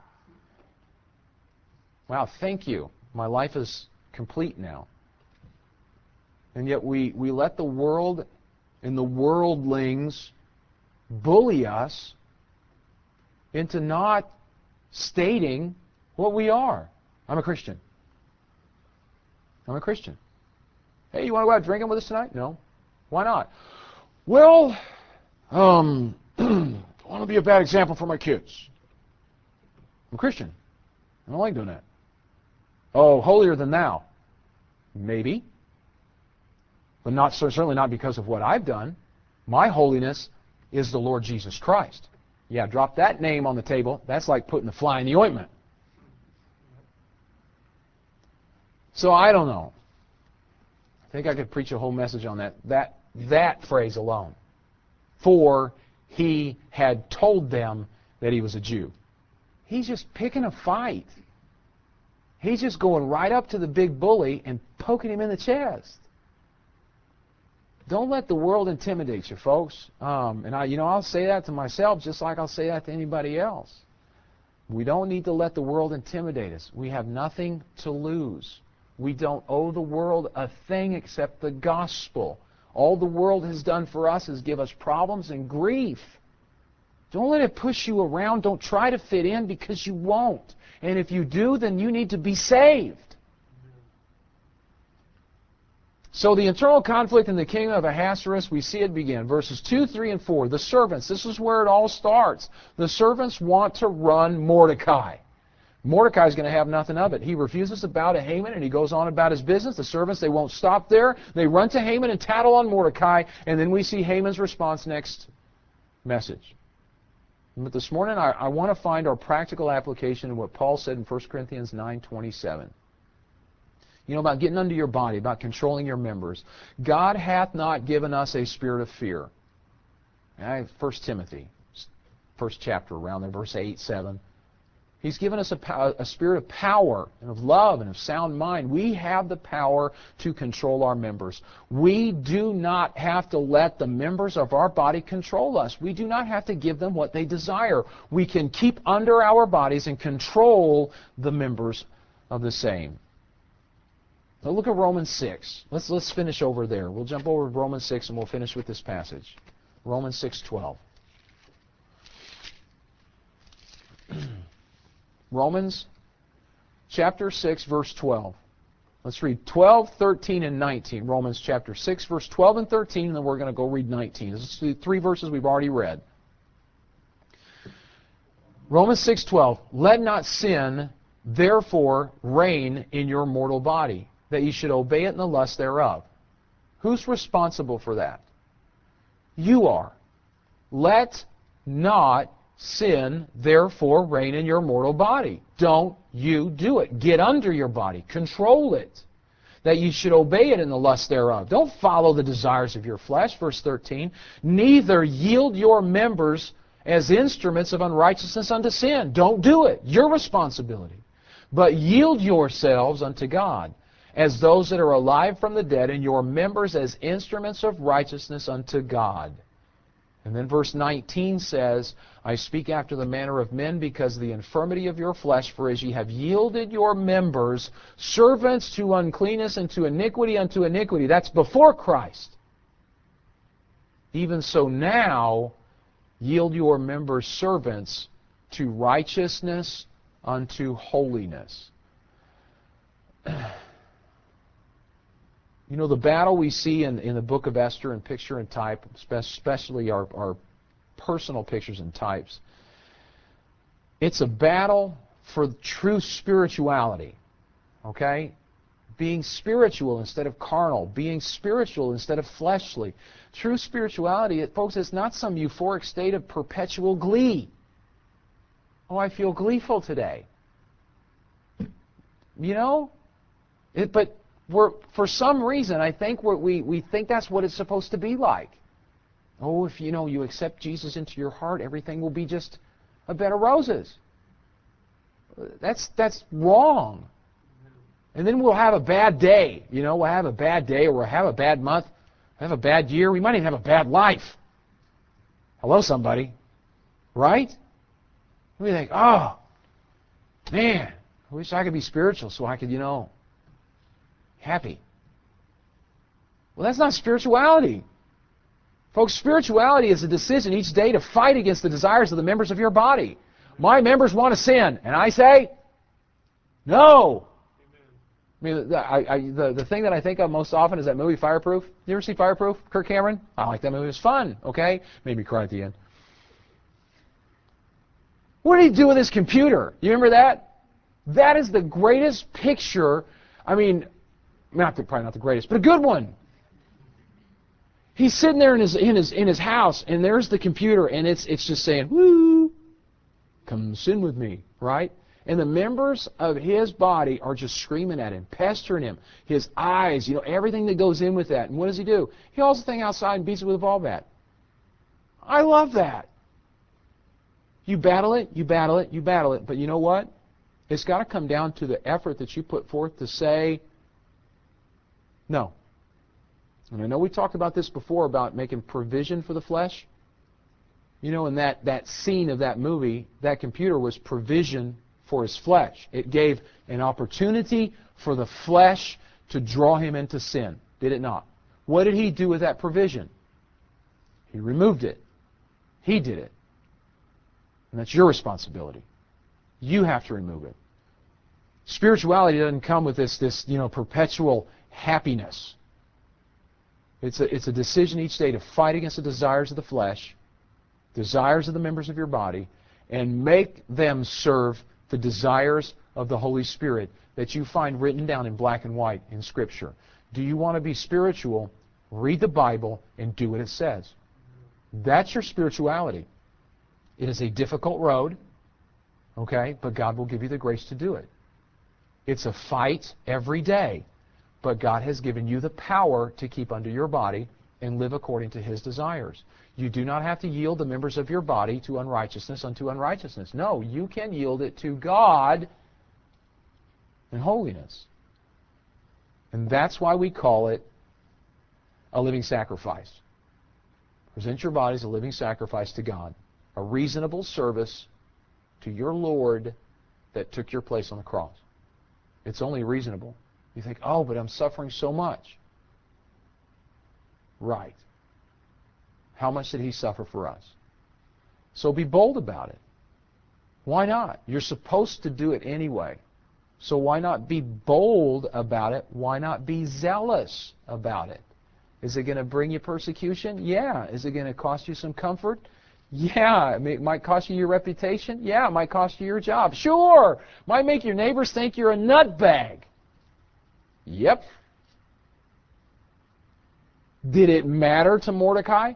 Speaker 1: Wow, thank you. My life is complete now. And yet we let the world and the worldlings bully us into not stating what we are. I'm a Christian. I'm a Christian. Hey, you want to go out drinking with us tonight? No. Why not? Well, I want to be a bad example for my kids. I'm a Christian. I don't like doing that. Oh, holier than thou. Maybe. But not certainly not because of what I've done. My holiness is the Lord Jesus Christ. Yeah, drop that name on the table. That's like putting the fly in the ointment. So I don't know. I think I could preach a whole message on that phrase alone. For he had told them that he was a Jew. He's just picking a fight. He's just going right up to the big bully and poking him in the chest. Don't let the world intimidate you, folks. And I'll say that to myself just like I'll say that to anybody else. We don't need to let the world intimidate us. We have nothing to lose. We don't owe the world a thing except the gospel. All the world has done for us is give us problems and grief. Don't let it push you around. Don't try to fit in because you won't. And if you do, then you need to be saved. So the internal conflict in the kingdom of Ahasuerus, we see it begin. Verses 2, 3, and 4. The servants, this is where it all starts. The servants want to run Mordecai. Mordecai's going to have nothing of it. He refuses to bow to Haman, and he goes on about his business. The servants, they won't stop there. They run to Haman and tattle on Mordecai, and then we see Haman's response next message. But this morning, I want to find our practical application of what Paul said in 1 Corinthians 9:27. You know, about getting under your body, about controlling your members. God hath not given us a spirit of fear. 1 Timothy, first chapter around there, verse 8, 7. He's given us a spirit of power and of love and of sound mind. We have the power to control our members. We do not have to let the members of our body control us. We do not have to give them what they desire. We can keep under our bodies and control the members of the same. Now look at Romans 6. Let's finish over there. We'll jump over to Romans 6 and we'll finish with this passage. Romans 6:12. Romans chapter 6, verse 12. Let's read 12, 13, and 19. Romans chapter 6, verse 12 and 13, and then we're going to go read 19. This is the three verses we've already read. Romans 6:12. Let not sin, therefore, reign in your mortal body, that ye should obey it in the lust thereof. Who's responsible for that? You are. Let not sin, therefore, reign in your mortal body. Don't you do it. Get under your body. Control it. That you should obey it in the lust thereof. Don't follow the desires of your flesh. Verse 13. Neither yield your members as instruments of unrighteousness unto sin. Don't do it. Your responsibility. But yield yourselves unto God as those that are alive from the dead, and your members as instruments of righteousness unto God. And then verse 19 says, I speak after the manner of men because of the infirmity of your flesh, for as ye have yielded your members servants to uncleanness and to iniquity unto iniquity. That's before Christ. Even so now, yield your members servants to righteousness unto holiness. You know, the battle we see in the book of Esther in picture and type, especially our personal pictures and types, it's a battle for true spirituality, okay? Being spiritual instead of carnal, being spiritual instead of fleshly. True spirituality, folks, is not some euphoric state of perpetual glee. Oh, I feel gleeful today. You know? But for some reason, I think we think that's what it's supposed to be like. Oh, if you accept Jesus into your heart, everything will be just a bed of roses. That's wrong. And then we'll have a bad day. We'll have a bad day, or we'll have a bad month, have a bad year. We might even have a bad life. Hello, somebody. Right? We think, oh, man, I wish I could be spiritual so I could, happy. Well, that's not spirituality. Folks, spirituality is a decision each day to fight against the desires of the members of your body. My members want to sin, and I say, no. I mean, the thing that I think of most often is that movie Fireproof. You ever see Fireproof? Kirk Cameron? I like that movie. It was fun, okay? Made me cry at the end. What did he do with his computer? You remember that? That is the greatest picture. I mean, probably not the greatest, but a good one. He's sitting there in his house, and there's the computer, and it's just saying, "Woo, come sin with me," right? And the members of his body are just screaming at him, pestering him. His eyes, everything that goes in with that. And what does he do? He hauls the thing outside and beats it with a ball bat. I love that. You battle it, you battle it, you battle it. But you know what? It's got to come down to the effort that you put forth to say no. And I know we talked about this before about making provision for the flesh. In that scene of that movie, that computer was provision for his flesh. It gave an opportunity for the flesh to draw him into sin. Did it not? What did he do with that provision? He removed it. He did it. And that's your responsibility. You have to remove it. Spirituality doesn't come with this perpetual happiness. It's a decision each day to fight against the desires of the flesh, desires of the members of your body, and make them serve the desires of the Holy Spirit that you find written down in black and white in Scripture. Do you want to be spiritual? Read the Bible and do what it says. That's your spirituality. It is a difficult road, okay, but God will give you the grace to do it. It's a fight every day, but God has given you the power to keep under your body and live according to His desires. You do not have to yield the members of your body to unrighteousness unto unrighteousness. No, you can yield it to God in holiness. And that's why we call it a living sacrifice. Present your body as a living sacrifice to God, a reasonable service to your Lord that took your place on the cross. It's only reasonable. You think, oh, but I'm suffering so much. Right. How much did He suffer for us? So be bold about it. Why not? You're supposed to do it anyway. So why not be bold about it? Why not be zealous about it? Is it going to bring you persecution? Yeah. Is it going to cost you some comfort? Yeah. It might cost you your reputation? Yeah. It might cost you your job. Sure. Might make your neighbors think you're a nutbag. Yep. Did it matter to Mordecai?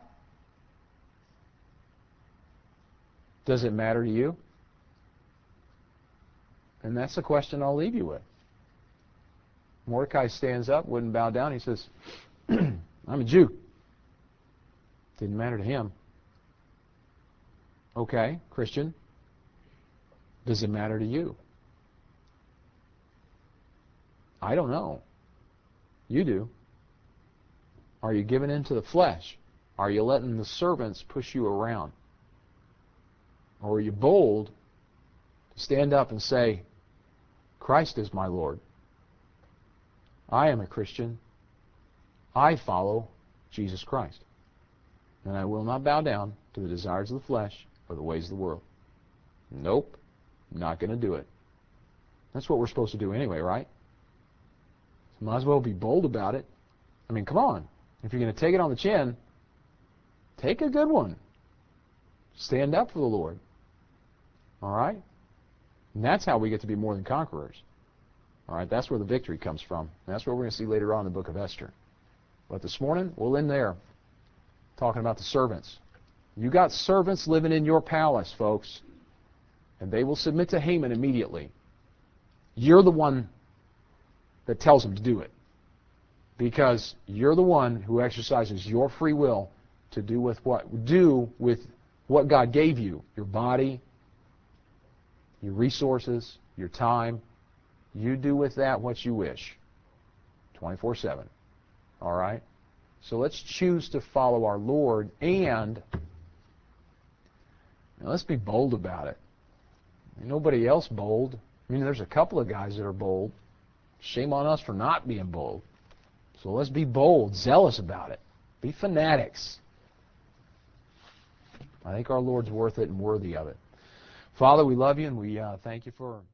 Speaker 1: Does it matter to you? And that's the question I'll leave you with. Mordecai stands up, wouldn't bow down. He says, I'm a Jew. Didn't matter to him. Okay, Christian. Does it matter to you? I don't know. You do. Are you giving in to the flesh? Are you letting the servants push you around? Or are you bold to stand up and say, Christ is my Lord. I am a Christian. I follow Jesus Christ. And I will not bow down to the desires of the flesh or the ways of the world. Nope. Not going to do it. That's what we're supposed to do anyway, right? So might as well be bold about it. I mean, come on. If you're going to take it on the chin, take a good one. Stand up for the Lord. All right? And that's how we get to be more than conquerors. All right? That's where the victory comes from. And that's what we're going to see later on in the book of Esther. But this morning, we'll end there, talking about the servants. You got servants living in your palace, folks, and they will submit to Haman immediately. You're the one that tells them to do it, because you're the one who exercises your free will to do with what God gave you, your body, your resources, your time. You do with that what you wish, 24/7. All right? So let's choose to follow our Lord, and let's be bold about it. Nobody else bold. I mean, there's a couple of guys that are bold. Shame on us for not being bold. So let's be bold, zealous about it. Be fanatics. I think our Lord's worth it and worthy of it. Father, we love you, and we thank you for